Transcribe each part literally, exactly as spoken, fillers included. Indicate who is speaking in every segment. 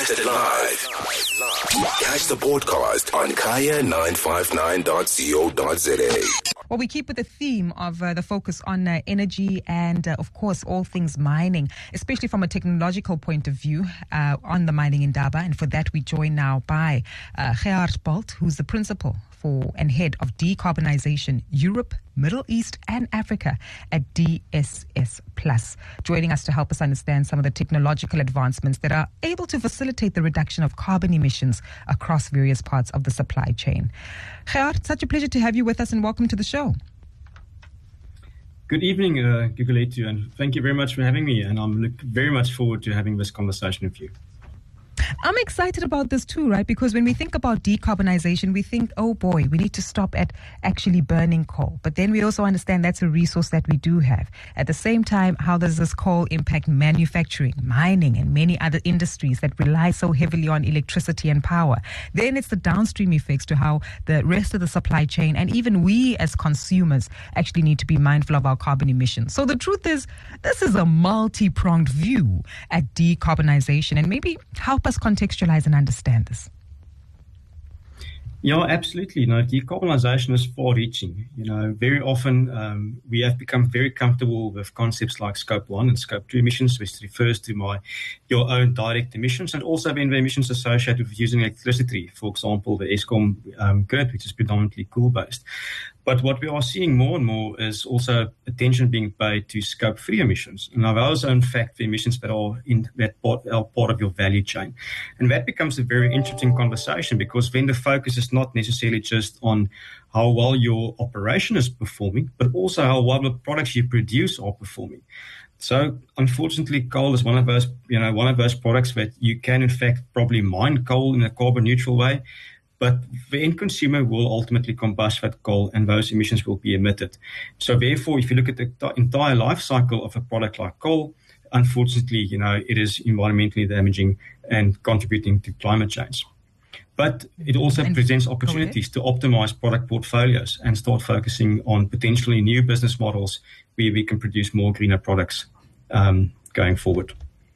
Speaker 1: Broadcasted live. Catch the podcast on kaya nine five nine dot co dot za.
Speaker 2: Well, we keep with the theme of uh, the focus on uh, energy and, uh, of course, all things mining, especially from a technological point of view uh, on the Mining Indaba. And for that, we join now by uh, Gerhard Bolt, who's the principal for and head of decarbonization Europe, Middle East and Africa at D S S Plus, joining us to help us understand some of the technological advancements that are able to facilitate the reduction of carbon emissions across various parts of the supply chain. Gerhard, it's such a pleasure to have you with us and welcome to the show.
Speaker 3: Good evening, uh, Guguletu, and thank you very much for having me, and I'm look very much forward to having this conversation with you.
Speaker 2: I'm excited about this too, right? Because when we think about decarbonization, we think, oh boy, we need to stop at actually burning coal. But then we also understand that's a resource that we do have. At the same time, how does this coal impact manufacturing, mining, and many other industries that rely so heavily on electricity and power? Then it's the downstream effects to how the rest of the supply chain and even we as consumers actually need to be mindful of our carbon emissions. So the truth is, this is a multi-pronged view at decarbonization, and maybe help us contextualize and understand this.
Speaker 3: Yeah, absolutely. You know, decarbonization is far-reaching. You know, very often um, we have become very comfortable with concepts like scope one and scope two emissions, which refers to my your own direct emissions, and also then the emissions associated with using electricity. For example, the Eskom um, grid, which is predominantly coal-based. But what we are seeing more and more is also attention being paid to scope three emissions. Now, those are in fact the emissions that are in that part, are part of your value chain. And that becomes a very interesting conversation, because then the focus is not necessarily just on how well your operation is performing, but also how well the products you produce are performing. So unfortunately, coal is one of those, you know, one of those products that you can in fact probably mine coal in a carbon neutral way, but the end consumer will ultimately combust that coal and those emissions will be emitted. So therefore, if you look at the t- entire life cycle of a product like coal, unfortunately, you know, it is environmentally damaging and contributing to climate change. But it also and presents opportunities to optimize product portfolios and start focusing on potentially new business models where we can produce more greener products um, going forward.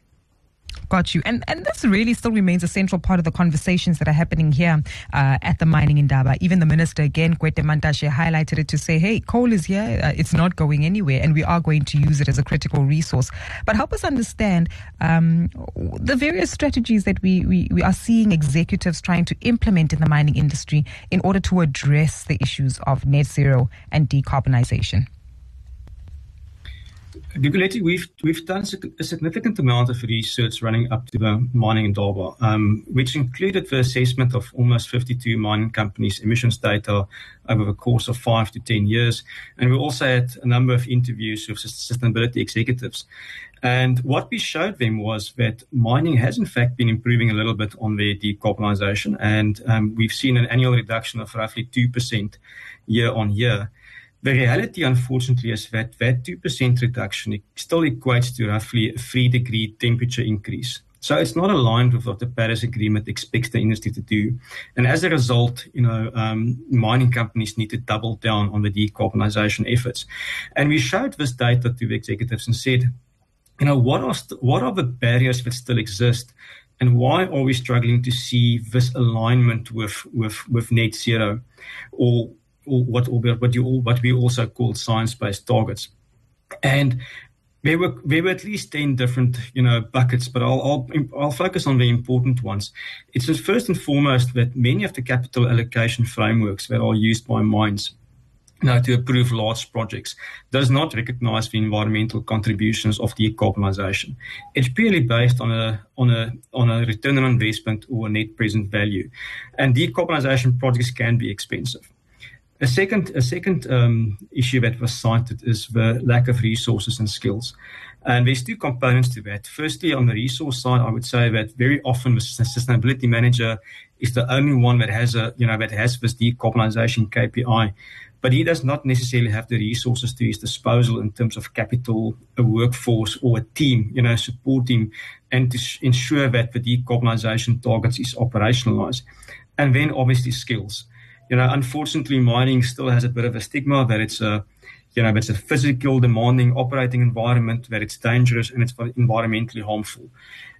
Speaker 2: Got you. And and this really still remains a central part of the conversations that are happening here uh, at the Mining Indaba. Even the minister, again, Gwede Mantashe, highlighted it to say, hey, coal is here, uh, it's not going anywhere, and we are going to use it as a critical resource. But help us understand um, the various strategies that we, we, we are seeing executives trying to implement in the mining industry in order to address the issues of net zero and decarbonization.
Speaker 3: Guguletu, we've we've done a significant amount of research running up to the Mining Indaba, um, which included the assessment of almost fifty-two mining companies' emissions data over the course of five to ten years, and we also had a number of interviews with sustainability executives. And what we showed them was that mining has in fact been improving a little bit on their decarbonization, and um, we've seen an annual reduction of roughly two percent year on year. The reality, unfortunately, is that that two percent reduction still equates to roughly a three degree temperature increase. So it's not aligned with what the Paris Agreement expects the industry to do. And as a result, you know, um, mining companies need to double down on the decarbonization efforts. And we showed this data to the executives and said, you know, what are, st- what are the barriers that still exist? And why are we struggling to see this alignment with, with, with net zero, or or what what you what we also call science-based targets? And there were there were at least ten different you know buckets, but I'll I'll I'll focus on the important ones. It's first and foremost that many of the capital allocation frameworks that are used by mines now to approve large projects does not recognize the environmental contributions of decarbonization. It's purely based on a on a on a return on investment or a net present value, and decarbonization projects can be expensive. A second, a second um, issue that was cited is the lack of resources and skills. And there's two components to that. Firstly, on the resource side, I would say that very often the sustainability manager is the only one that has a, you know, that has this decarbonization K P I, but he does not necessarily have the resources to his disposal in terms of capital, a workforce, or a team, you know, support him and to sh- ensure that the decarbonization targets is operationalized. And then obviously skills. You know, unfortunately, mining still has a bit of a stigma that it's a, you know, it's a physical, demanding operating environment, that it's dangerous and it's environmentally harmful.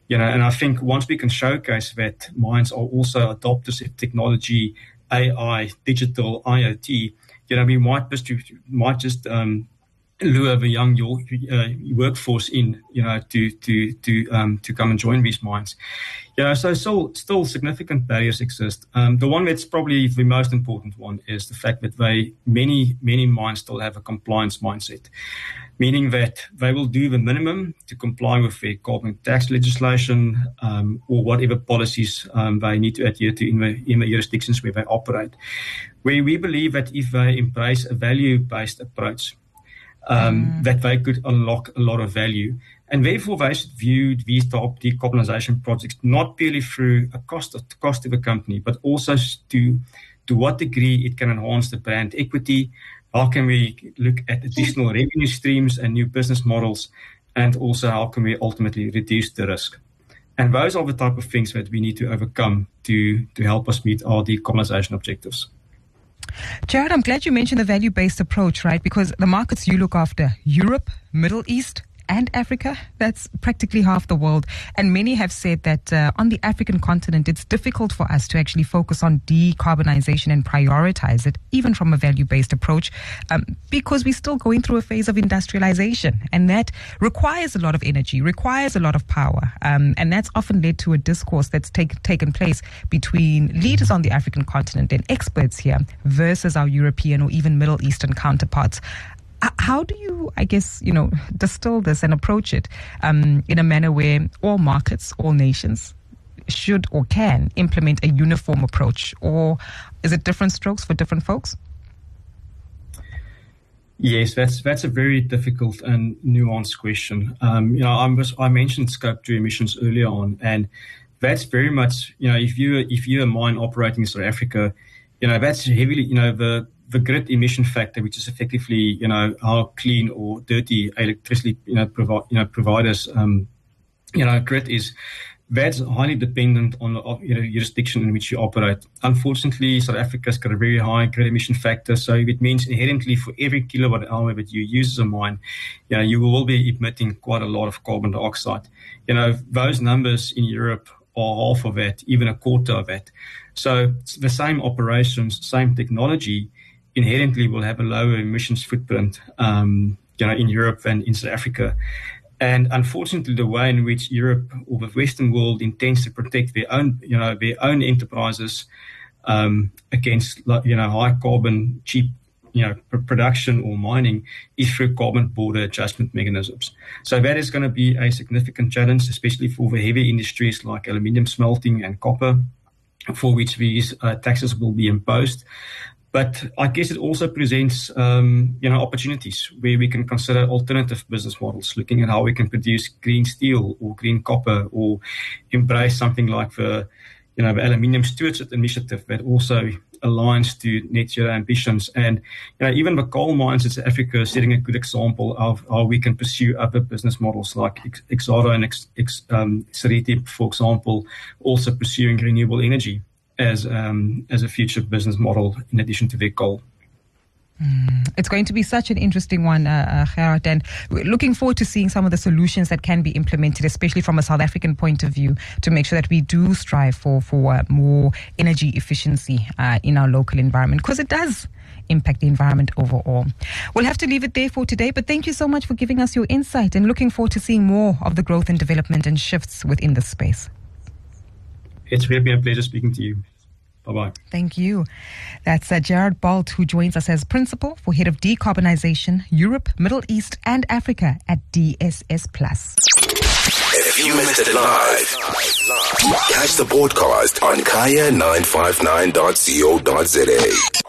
Speaker 3: You know, and I think once we can showcase that mines are also adopters of technology, A I, digital, I O T, you know, we might just, might just um, lure the young uh, workforce in, you know, to to to um, to come and join these mines. You know, so still, still significant barriers exist. Um, the one that's probably the most important one is the fact that they many many mines still have a compliance mindset, meaning that they will do the minimum to comply with their carbon tax legislation um, or whatever policies um, they need to adhere to in the, in the jurisdictions where they operate. Where we believe that if they embrace a value-based approach, um, mm. that they could unlock a lot of value. And therefore, they should view these top decarbonization projects not purely through a cost of, cost of a company, but also to, to what degree it can enhance the brand equity. How can we look at additional revenue streams and new business models? And also, how can we ultimately reduce the risk? And those are the type of things that we need to overcome to, to help us meet our decarbonization objectives.
Speaker 2: Jared, I'm glad you mentioned the value-based approach, right? Because the markets you look after, Europe, Middle East, and Africa, that's practically half the world. And many have said that uh, on the African continent, it's difficult for us to actually focus on decarbonization and prioritize it, even from a value-based approach, um, because we're still going through a phase of industrialization. And that requires a lot of energy, requires a lot of power. Um, and that's often led to a discourse that's take, taken place between leaders on the African continent and experts here versus our European or even Middle Eastern counterparts. How do you, I guess, you know, distill this and approach it um, in a manner where all markets, all nations should or can implement a uniform approach? Or is it different strokes for different folks?
Speaker 3: Yes, that's that's a very difficult and nuanced question. Um, you know, I, was, I mentioned scope two emissions earlier on, and that's very much, you know, if you if you're a mine operating in South Africa, you know, that's heavily, you know, the the grid emission factor, which is effectively, you know, how clean or dirty electricity, you know, provi- you know providers, um, you know, grid is. That's highly dependent on the you know, jurisdiction in which you operate. Unfortunately, South Africa's got a very high grid emission factor, so it means inherently for every kilowatt hour that you use as a mine, you know, you will be emitting quite a lot of carbon dioxide. You know, those numbers in Europe are half of that, even a quarter of that. So the same operations, same technology, inherently will have a lower emissions footprint, um, you know, in Europe than in South Africa. And unfortunately, the way in which Europe or the Western world intends to protect their own, you know, their own enterprises um, against, you know, high carbon, cheap, you know, production or mining is through carbon border adjustment mechanisms. So that is going to be a significant challenge, especially for the heavy industries like aluminium smelting and copper, for which these uh, taxes will be imposed. But I guess it also presents, um, you know, opportunities where we can consider alternative business models, looking at how we can produce green steel or green copper, or embrace something like the, you know, the Aluminium Stewardship Initiative that also aligns to net zero ambitions. And, you know, even the coal mines in South Africa are setting a good example of how we can pursue other business models like Exxaro and Ex, Ex, um, Seriti, for example, also pursuing renewable energy as um, as a future business model in addition to their coal.
Speaker 2: Mm, it's going to be such an interesting one, uh, uh, Gerard, and we're looking forward to seeing some of the solutions that can be implemented, especially from a South African point of view, to make sure that we do strive for, for uh, more energy efficiency uh, in our local environment, because it does impact the environment overall. We'll have to leave it there for today, but thank you so much for giving us your insight, and looking forward to seeing more of the growth and development and shifts within this space.
Speaker 3: It's really been a pleasure speaking to you. Bye-bye.
Speaker 2: Thank you. That's uh, Gerard Bolt, who joins us as Principal for Head of Decarbonization, Europe, Middle East and Africa at D S S Plus.
Speaker 1: If you missed it live, catch the podcast on kaya nine five nine dot co dot za.